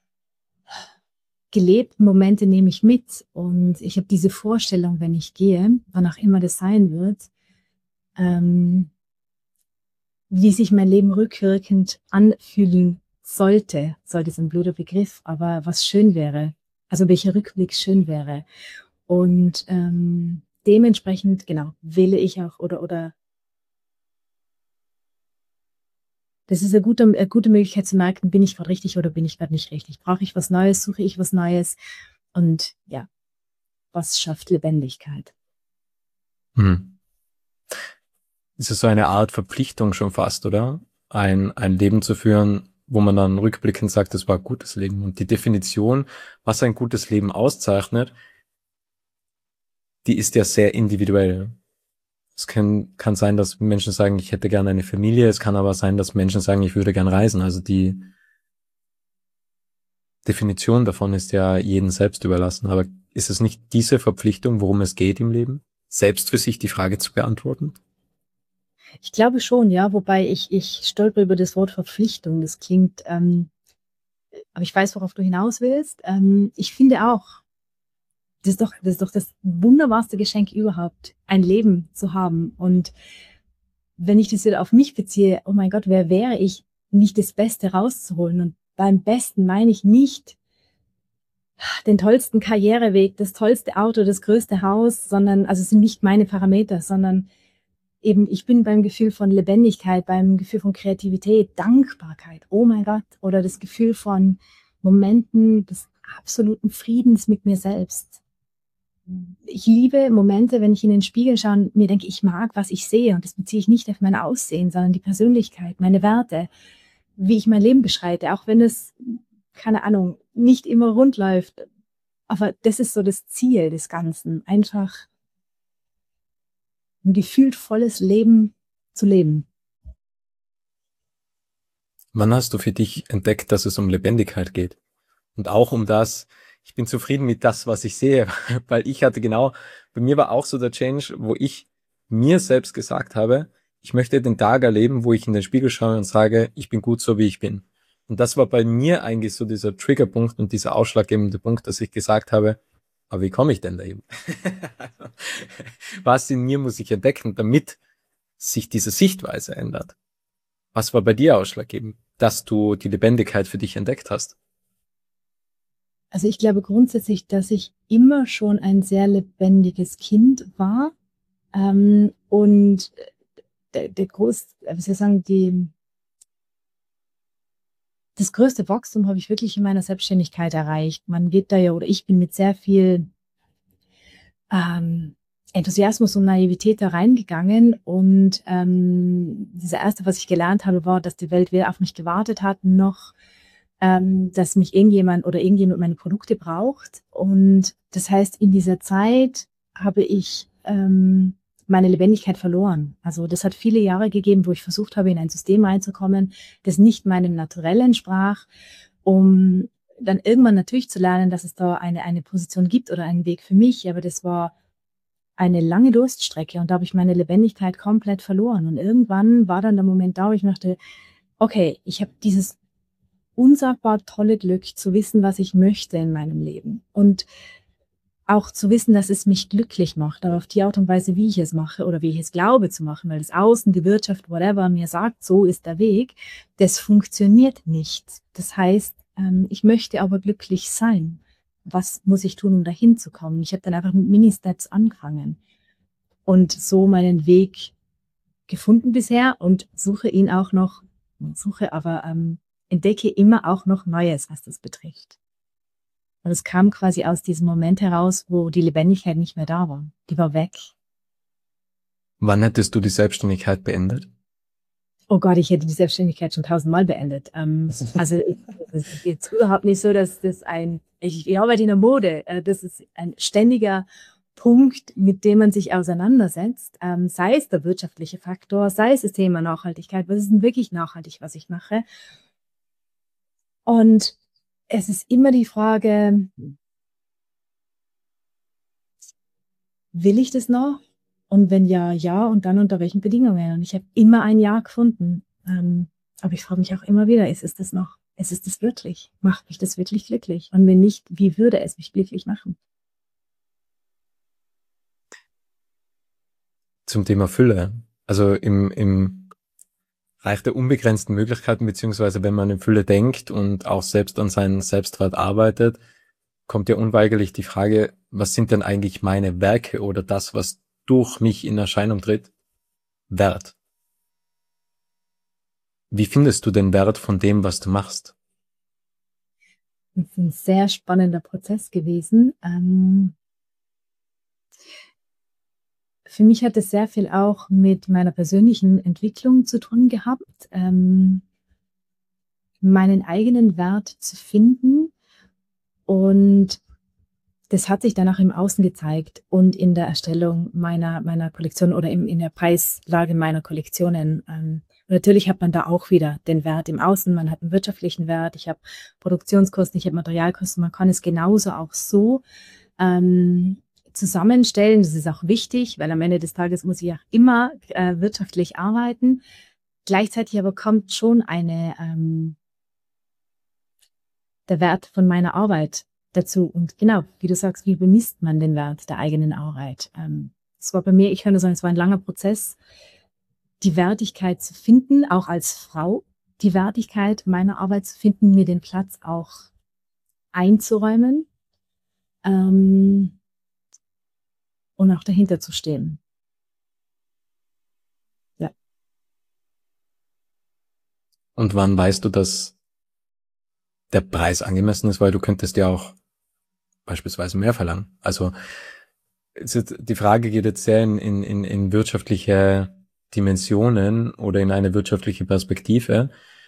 gelebten Momente nehme ich mit? Und ich habe diese Vorstellung, wenn ich gehe, wann auch immer das sein wird, ähm, wie sich mein Leben rückwirkend anfühlen sollte es ein blöder Begriff, aber was schön wäre, also welcher Rückblick schön wäre. Und dementsprechend, genau, wähle ich auch oder das ist eine gute Möglichkeit zu merken, bin ich gerade richtig oder bin ich gerade nicht richtig? Brauche ich was Neues? Suche ich was Neues? Und ja, was schafft Lebendigkeit? Hm. Ist es so eine Art Verpflichtung schon fast, oder? Ein Leben zu führen, wo man dann rückblickend sagt, das war ein gutes Leben. Und die Definition, was ein gutes Leben auszeichnet, die ist ja sehr individuell. Es kann sein, dass Menschen sagen, ich hätte gerne eine Familie. Es kann aber sein, dass Menschen sagen, ich würde gern reisen. Also die Definition davon ist ja jedem selbst überlassen. Aber ist es nicht diese Verpflichtung, worum es geht im Leben? Selbst für sich die Frage zu beantworten? Ich glaube schon, ja, wobei ich stolper über das Wort Verpflichtung. Das klingt, aber ich weiß, worauf du hinaus willst. Ich finde auch, das ist doch das wunderbarste Geschenk überhaupt, ein Leben zu haben. Und wenn ich das wieder auf mich beziehe, oh mein Gott, wer wäre ich, nicht das Beste rauszuholen? Und beim Besten meine ich nicht den tollsten Karriereweg, das tollste Auto, das größte Haus, sondern, also es sind nicht meine Parameter, sondern eben, ich bin beim Gefühl von Lebendigkeit, beim Gefühl von Kreativität, Dankbarkeit, oh mein Gott, oder das Gefühl von Momenten des absoluten Friedens mit mir selbst. Ich liebe Momente, wenn ich in den Spiegel schaue und mir denke, ich mag, was ich sehe. Und das beziehe ich nicht auf mein Aussehen, sondern die Persönlichkeit, meine Werte, wie ich mein Leben beschreite, auch wenn es, keine Ahnung, nicht immer rund läuft. Aber das ist so das Ziel des Ganzen, einfach ein gefühlt volles Leben zu leben. Wann hast du für dich entdeckt, dass es um Lebendigkeit geht? Und auch um das, ich bin zufrieden mit das, was ich sehe, weil ich hatte genau, bei mir war auch so der Change, wo ich mir selbst gesagt habe, ich möchte den Tag erleben, wo ich in den Spiegel schaue und sage, ich bin gut so, wie ich bin. Und das war bei mir eigentlich so dieser Triggerpunkt und dieser ausschlaggebende Punkt, dass ich gesagt habe, aber wie komme ich denn da eben? Was in mir muss ich entdecken, damit sich diese Sichtweise ändert? Was war bei dir ausschlaggebend, dass du die Lebendigkeit für dich entdeckt hast? Also ich glaube grundsätzlich, dass ich immer schon ein sehr lebendiges Kind war. Und wie soll ich sagen, das größte Wachstum habe ich wirklich in meiner Selbstständigkeit erreicht. Man geht da ja, oder ich bin mit sehr viel Enthusiasmus und Naivität da reingegangen. Und das erste, was ich gelernt habe, war, dass die Welt weder auf mich gewartet hat, noch dass mich irgendjemand meine Produkte braucht. Und das heißt, in dieser Zeit habe ich meine Lebendigkeit verloren. Also das hat viele Jahre gegeben, wo ich versucht habe, in ein System reinzukommen, das nicht meinem Naturell entsprach, um dann irgendwann natürlich zu lernen, dass es da eine Position gibt oder einen Weg für mich. Aber das war eine lange Durststrecke und da habe ich meine Lebendigkeit komplett verloren. Und irgendwann war dann der Moment da, wo ich dachte, okay, ich habe dieses unsagbar tolle Glück zu wissen, was ich möchte in meinem Leben und auch zu wissen, dass es mich glücklich macht, aber auf die Art und Weise, wie ich es mache oder wie ich es glaube zu machen, weil das Außen, die Wirtschaft, whatever mir sagt, so ist der Weg, das funktioniert nicht. Das heißt, ich möchte aber glücklich sein. Was muss ich tun, um dahin zu kommen? Ich habe dann einfach mit Mini-Steps angefangen. und so meinen Weg gefunden bisher und suche ihn auch noch, entdecke immer auch noch Neues, was das betrifft. Und es kam quasi aus diesem Moment heraus, wo die Lebendigkeit nicht mehr da war. Die war weg. Wann hättest du die Selbstständigkeit beendet? Oh Gott, ich hätte die Selbstständigkeit schon 1000-mal beendet. Also es ist jetzt überhaupt nicht so, dass ich arbeite in der Mode. Das ist ein ständiger Punkt, mit dem man sich auseinandersetzt. Sei es der wirtschaftliche Faktor, sei es das Thema Nachhaltigkeit. Was ist denn wirklich nachhaltig, was ich mache? Und es ist immer die Frage, will ich das noch? Und wenn ja, ja, und dann unter welchen Bedingungen? Und ich habe immer ein Ja gefunden. Aber ich frage mich auch immer wieder, ist es das noch? Ist es das wirklich? Macht mich das wirklich glücklich? Und wenn nicht, wie würde es mich glücklich machen? Zum Thema Fülle. Also im Reich der unbegrenzten Möglichkeiten, beziehungsweise wenn man in Fülle denkt und auch selbst an seinen Selbstwert arbeitet, kommt ja unweigerlich die Frage, was sind denn eigentlich meine Werke oder das, was durch mich in Erscheinung tritt, wert? Wie findest du den Wert von dem, was du machst? Das ist ein sehr spannender Prozess gewesen. Für mich hat es sehr viel auch mit meiner persönlichen Entwicklung zu tun gehabt, meinen eigenen Wert zu finden. Und das hat sich dann auch im Außen gezeigt und in der Erstellung meiner Kollektion oder in der Preislage meiner Kollektionen. Und natürlich hat man da auch wieder den Wert im Außen. Man hat einen wirtschaftlichen Wert. Ich habe Produktionskosten, ich habe Materialkosten. Man kann es genauso auch so zusammenstellen. Das ist auch wichtig, weil am Ende des Tages muss ich auch immer wirtschaftlich arbeiten. Gleichzeitig aber kommt schon der Wert von meiner Arbeit dazu. Und genau, wie du sagst, wie bemisst man den Wert der eigenen Arbeit? Es war bei mir, ich kann nur sagen, es war ein langer Prozess, die Wertigkeit zu finden, auch als Frau, die Wertigkeit meiner Arbeit zu finden, mir den Platz auch einzuräumen und auch dahinter zu stehen. Ja. Und wann weißt du, dass der Preis angemessen ist, weil du könntest ja auch beispielsweise mehr verlangen. Also die Frage geht jetzt sehr in wirtschaftliche Dimensionen oder in eine wirtschaftliche Perspektive.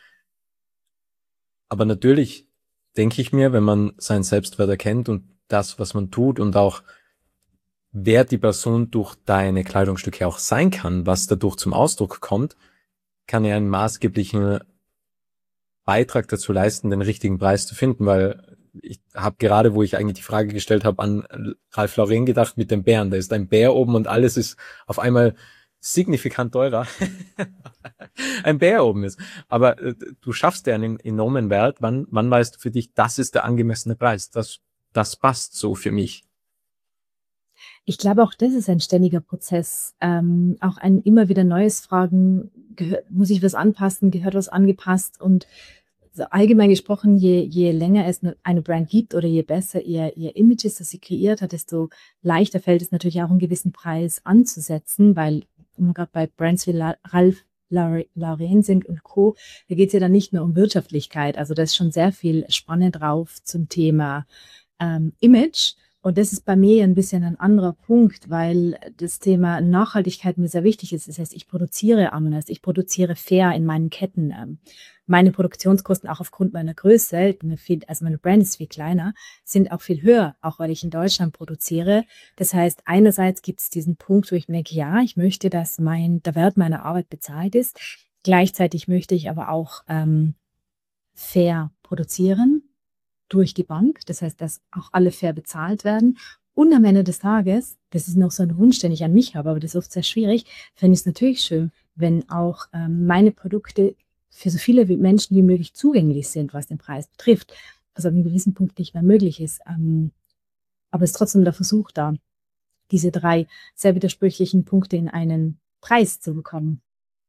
Aber natürlich denke ich mir, wenn man seinen Selbstwert erkennt und das, was man tut und auch wer die Person durch deine Kleidungsstücke auch sein kann, was dadurch zum Ausdruck kommt, kann er einen maßgeblichen Beitrag dazu leisten, den richtigen Preis zu finden, weil ich habe gerade, wo ich eigentlich die Frage gestellt habe, an Ralph Lauren gedacht mit dem Bären. Da ist ein Bär oben und alles ist auf einmal signifikant teurer. Ein Bär oben ist. Aber du schaffst ja einen enormen Wert. Wann weißt du für dich, das ist der angemessene Preis? Das passt so für mich. Ich glaube, auch das ist ein ständiger Prozess. Auch ein immer wieder neues Fragen, muss ich was anpassen, gehört was angepasst? Und so allgemein gesprochen, je länger es eine Brand gibt oder je besser ihr Image ist, das sie kreiert hat, desto leichter fällt es natürlich auch, einen gewissen Preis anzusetzen, weil gerade bei Brands wie Ralph Lauren sind und Co., da geht es ja dann nicht nur um Wirtschaftlichkeit. Also da ist schon sehr viel spannend drauf zum Thema Image. Und das ist bei mir ein bisschen ein anderer Punkt, weil das Thema Nachhaltigkeit mir sehr wichtig ist. Das heißt, ich produziere anders, ich produziere fair in meinen Ketten. Meine Produktionskosten auch aufgrund meiner Größe, also meine Brand ist viel kleiner, sind auch viel höher, auch weil ich in Deutschland produziere. Das heißt, einerseits gibt es diesen Punkt, wo ich mir denke, ja, ich möchte, dass der Wert meiner Arbeit bezahlt ist. Gleichzeitig möchte ich aber auch fair produzieren durch die Bank. Das heißt, dass auch alle fair bezahlt werden. Und am Ende des Tages, das ist noch so ein Wunsch, den ich an mich habe, aber das ist oft sehr schwierig, fände ich es natürlich schön, wenn auch meine Produkte für so viele Menschen wie möglich zugänglich sind, was den Preis betrifft. Was ab einem gewissen Punkt nicht mehr möglich ist. Aber es ist trotzdem der Versuch da, diese 3 sehr widersprüchlichen Punkte in einen Preis zu bekommen.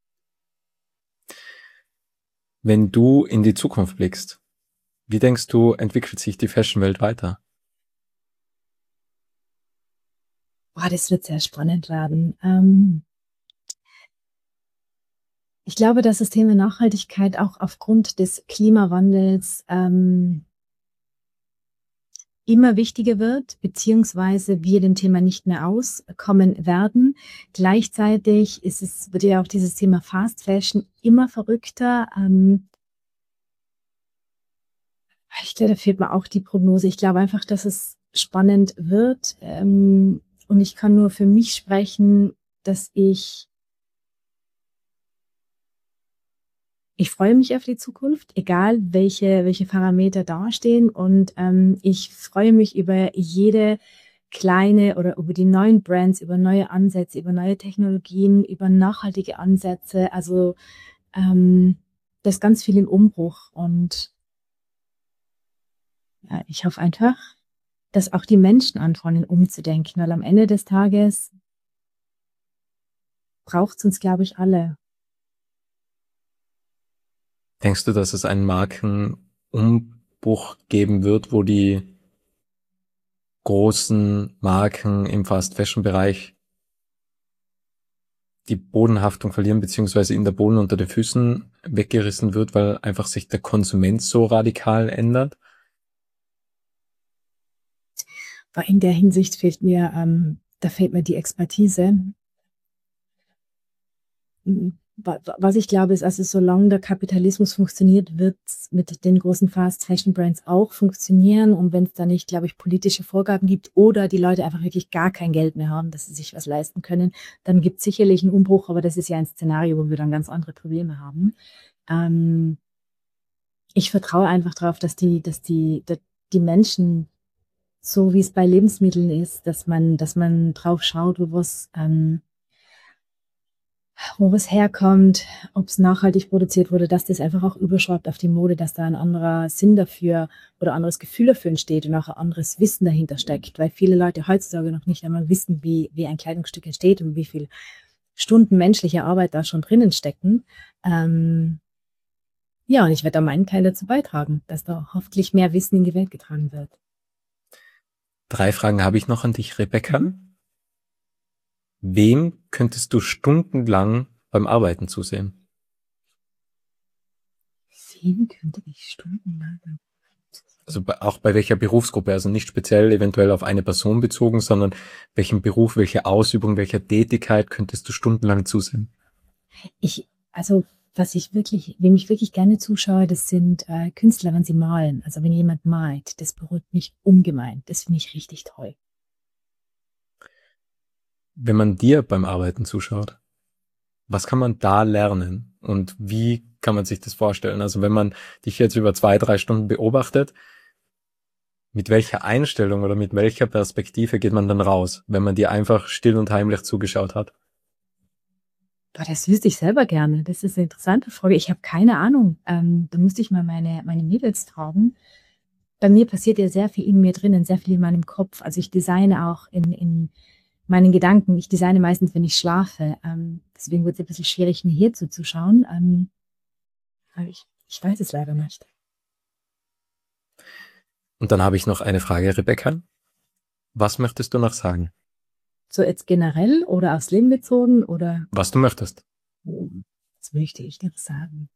Wenn du in die Zukunft blickst, wie denkst du, entwickelt sich die Fashionwelt weiter? Boah, das wird sehr spannend werden. Ich glaube, dass das Thema Nachhaltigkeit auch aufgrund des Klimawandels immer wichtiger wird, beziehungsweise wir dem Thema nicht mehr auskommen werden. Gleichzeitig wird ja auch dieses Thema Fast Fashion immer verrückter. Ich glaube, da fehlt mir auch die Prognose. Ich glaube einfach, dass es spannend wird. Und ich kann nur für mich sprechen, dass ich freue mich auf die Zukunft, egal welche Parameter dastehen. Und ich freue mich über jede kleine oder über die neuen Brands, über neue Ansätze, über neue Technologien, über nachhaltige Ansätze. Also da ist ganz viel im Umbruch. Und ja, ich hoffe einfach, dass auch die Menschen anfangen umzudenken, weil am Ende des Tages braucht es uns, glaube ich, alle. Denkst du, dass es einen Markenumbruch geben wird, wo die großen Marken im Fast-Fashion-Bereich die Bodenhaftung verlieren, beziehungsweise in der Boden unter den Füßen weggerissen wird, weil einfach sich der Konsument so radikal ändert? Aber in der Hinsicht da fehlt mir die Expertise. Was ich glaube, ist, also solange der Kapitalismus funktioniert, wird es mit den großen Fast-Fashion-Brands auch funktionieren. Und wenn es da nicht, glaube ich, politische Vorgaben gibt oder die Leute einfach wirklich gar kein Geld mehr haben, dass sie sich was leisten können, dann gibt es sicherlich einen Umbruch, aber das ist ja ein Szenario, wo wir dann ganz andere Probleme haben. Ich vertraue einfach darauf, dass die Menschen, so wie es bei Lebensmitteln ist, dass man drauf schaut, wo was herkommt, ob es nachhaltig produziert wurde, dass das einfach auch überschreibt auf die Mode, dass da ein anderer Sinn dafür oder anderes Gefühl dafür entsteht und auch ein anderes Wissen dahinter steckt, weil viele Leute heutzutage noch nicht einmal wissen, wie ein Kleidungsstück entsteht und wie viel Stunden menschliche Arbeit da schon drinnen stecken. Ja, und ich werde da meinen Teil dazu beitragen, dass da hoffentlich mehr Wissen in die Welt getragen wird. 3 Fragen habe ich noch an dich, Rebecca. Mhm. Wem könntest du stundenlang beim Arbeiten zusehen? Wem könnte ich stundenlang? Also auch bei welcher Berufsgruppe, also nicht speziell eventuell auf eine Person bezogen, sondern welchen Beruf, welche Ausübung, welcher Tätigkeit könntest du stundenlang zusehen? Also wem ich wirklich gerne zuschaue, das sind Künstler, wenn sie malen. Also wenn jemand malt, das beruhigt mich ungemein. Das finde ich richtig toll. Wenn man dir beim Arbeiten zuschaut, was kann man da lernen und wie kann man sich das vorstellen? Also wenn man dich jetzt über 2, 3 Stunden beobachtet, mit welcher Einstellung oder mit welcher Perspektive geht man dann raus, wenn man dir einfach still und heimlich zugeschaut hat? Boah, das wüsste ich selber gerne. Das ist eine interessante Frage. Ich habe keine Ahnung. Da müsste ich mal meine Mädels fragen. Bei mir passiert ja sehr viel in mir drinnen, sehr viel in meinem Kopf. Also ich designe auch in meinen Gedanken. Ich designe meistens, wenn ich schlafe. Deswegen wird es ein bisschen schwierig, mir hier zuzuschauen. Aber ich weiß es leider nicht. Und dann habe ich noch eine Frage, Rebecca. Was möchtest du noch sagen? So jetzt generell oder aufs Leben bezogen oder Was du möchtest. was möchte ich dir sagen?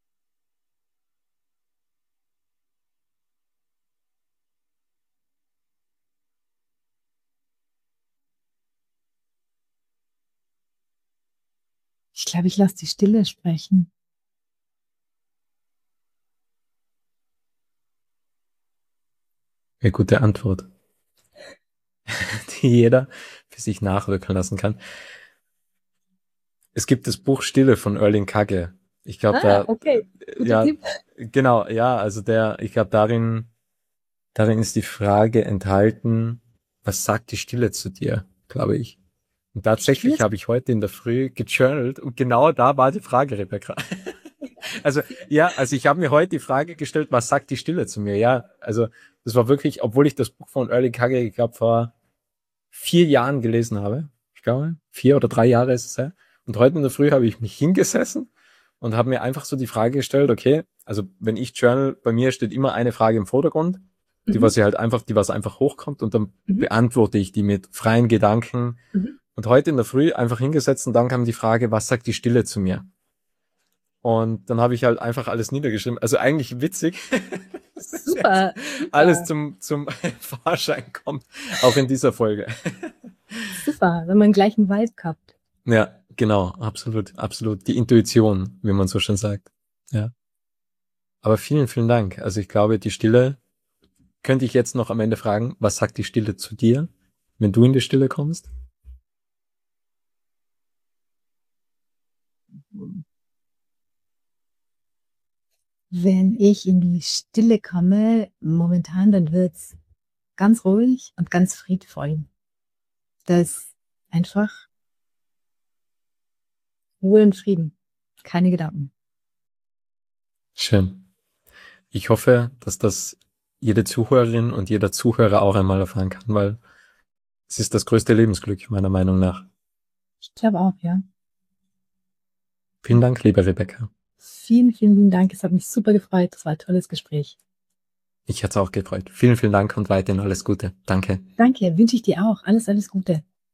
Ich glaube, ich lasse die Stille sprechen. Eine gute Antwort, die jeder für sich nachwirken lassen kann. Es gibt das Buch Stille von Erling Kagge. Ich glaube Okay. Guter ja, Tipp. genau, ja, also ich glaube darin ist die Frage enthalten, was sagt die Stille zu dir, glaube ich. Und tatsächlich habe ich heute in der Früh gejournalt und genau da war die Frage, Rebecca. Also, ja, also ich habe mir heute die Frage gestellt, was sagt die Stille zu mir? Ja, also das war wirklich, obwohl ich das Buch von Erling Kagge, ich glaube, vor 4 Jahren gelesen habe. Ich glaube, 4 oder 3 Jahre ist es her. Und heute in der Früh habe ich mich hingesessen und habe mir einfach so die Frage gestellt, okay, also wenn ich journal, bei mir steht immer eine Frage im Vordergrund. die was einfach hochkommt und dann beantworte ich die mit freien Gedanken. Und heute in der Früh einfach hingesetzt und dann kam die Frage, was sagt die Stille zu mir? Und dann habe ich halt einfach alles niedergeschrieben. Also eigentlich witzig. Super. Alles zum Vorschein kommt, auch in dieser Folge. Super, wenn man gleich einen Vibe gehabt. Ja, genau, absolut, absolut. Die Intuition, wie man so schön sagt. Ja. Aber vielen, vielen Dank. Also ich glaube, die Stille, könnte ich jetzt noch am Ende fragen, was sagt die Stille zu dir, wenn du in die Stille kommst? Wenn ich in die Stille komme, momentan, dann wird's ganz ruhig und ganz friedvoll. Das einfach Ruhe und Frieden. Keine Gedanken. Schön. Ich hoffe, dass das jede Zuhörerin und jeder Zuhörer auch einmal erfahren kann, weil es ist das größte Lebensglück, meiner Meinung nach. Ich glaube auch, ja. Vielen Dank, liebe Rebecca. Vielen, vielen lieben Dank. Es hat mich super gefreut. Das war ein tolles Gespräch. Ich hat's auch gefreut. Vielen, vielen Dank und weiterhin alles Gute. Danke. Danke, wünsche ich dir auch. Alles, alles Gute.